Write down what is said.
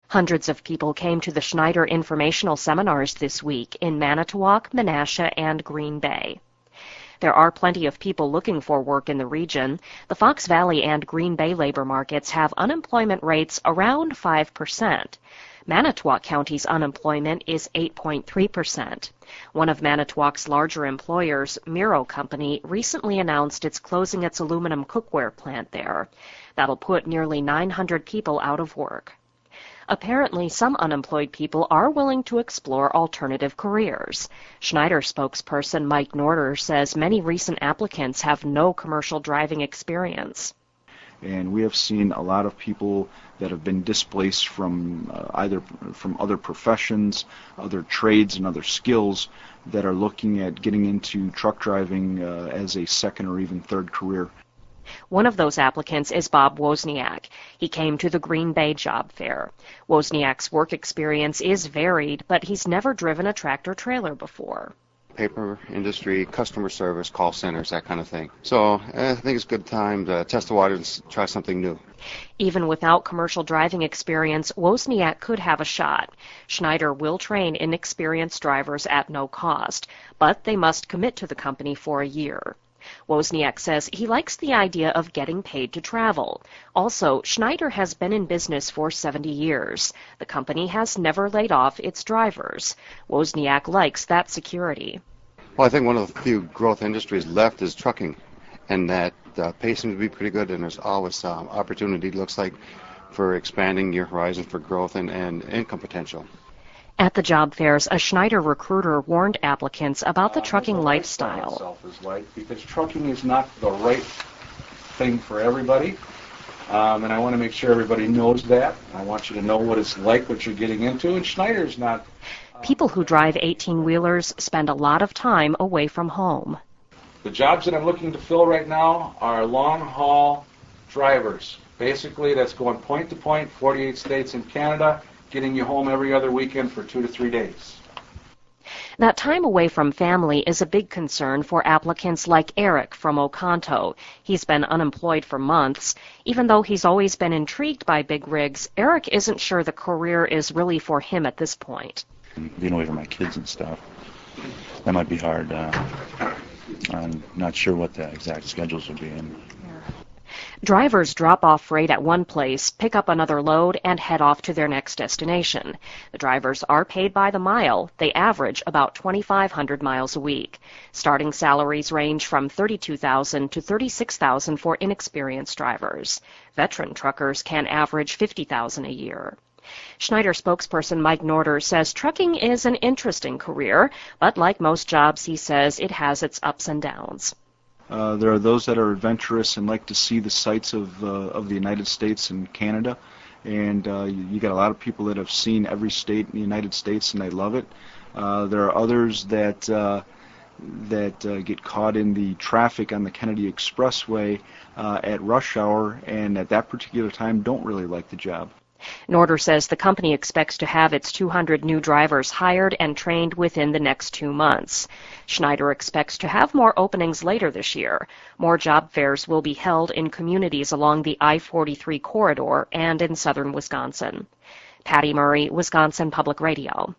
Hundreds of people came to the Schneider informational seminars this week in Manitowoc, Menasha, and Green Bay. There are plenty of people looking for work in the region. The Fox Valley and Green Bay labor markets have unemployment rates around 5%. Manitowoc County's unemployment is 8.3%. One of Manitowoc's larger employers, Miro Company, recently announced it's closing its aluminum cookware plant there. That'll put nearly 900 people out of work. Apparently, some unemployed people are willing to explore alternative careers. Schneider spokesperson Mike Norder says many recent applicants have no commercial driving experience. And we have seen a lot of people that have been displaced from either from other professions, other trades, and other skills that are looking at getting into truck driving as a second or even third career. One of those applicants is Bob Wozniak. He came to the Green Bay job fair. Wozniak's work experience is varied, but he's never driven a tractor-trailer before. Paper industry, customer service, call centers, that kind of thing. So I think it's a good time to test the waters and try something new. Even without commercial driving experience, Wozniak could have a shot. Schneider will train inexperienced drivers at no cost, but they must commit to the company for a year. Wozniak says he likes the idea of getting paid to travel. Also, Schneider has been in business for 70 years. The company has never laid off its drivers. Wozniak likes that security. Well, I think one of the few growth industries left is trucking, and that pay seems to be pretty good, and there's always opportunity, looks like, for expanding your horizon for growth and income potential. At the job fairs, a Schneider recruiter warned applicants about the trucking lifestyle. Because trucking is not the right thing for everybody, and I want to make sure everybody knows that. I want you to know what it's like, what you're getting into, and Schneider's not. People who drive 18-wheelers spend a lot of time away from home. The jobs that I'm looking to fill right now are long-haul drivers. Basically, that's going point to point, 48 states and Canada, getting you home every other weekend for 2 to 3 days. That time away from family is a big concern for applicants like Eric from Oconto. He's been unemployed for months. Even though he's always been intrigued by big rigs, Eric isn't sure the career is really for him at this point. Being away from my kids and stuff, that might be hard. I'm not sure what the exact schedules will be. Drivers drop off freight at one place, pick up another load, and head off to their next destination. The drivers are paid by the mile. They average about 2,500 miles a week. Starting salaries range from $32,000 to $36,000 for inexperienced drivers. Veteran truckers can average $50,000 a year. Schneider spokesperson Mike Norder says trucking is an interesting career, but like most jobs, he says it has its ups and downs. There are those that are adventurous and like to see the sights of the United States and Canada, and you got a lot of people that have seen every state in the United States and they love it. There are others that get caught in the traffic on the Kennedy Expressway at rush hour, and at that particular time don't really like the job. Norder says the company expects to have its 200 new drivers hired and trained within the next 2 months. Schneider expects to have more openings later this year. More job fairs will be held in communities along the I-43 corridor and in southern Wisconsin. Patty Murray, Wisconsin Public Radio.